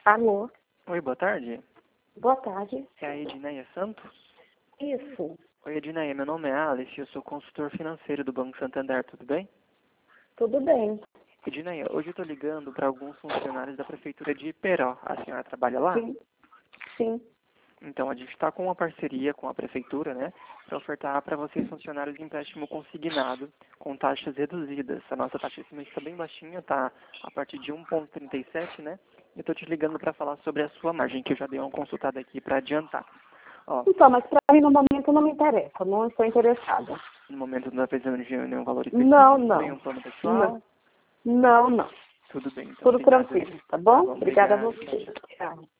Alô? Oi, boa tarde. Boa tarde. É a Edneia Santos? Isso. Oi, Edneia, meu nome é Alice e eu sou consultor financeiro do Banco Santander, tudo bem? Tudo bem. Edneia, hoje eu estou ligando para alguns funcionários da Prefeitura de Iperó. A senhora trabalha lá? Sim. Sim. Então, a gente está com uma parceria com a Prefeitura, né, para ofertar para vocês funcionários empréstimo consignado com taxas reduzidas. A nossa taxa esse mês está bem baixinha, está a partir de 1,37, né? Eu estou te ligando para falar sobre a sua margem, que eu já dei uma consultada aqui para adiantar. Ó, Então, mas para mim no momento não me interessa, não estou interessada. no momento não está precisando de nenhum valor específico, Não, não. nenhum plano pessoal. Não, não. Tudo bem, então. Tudo Obrigado. tranquilo, tá bom? Tá bom, Obrigada a obrigado. você. Tchau.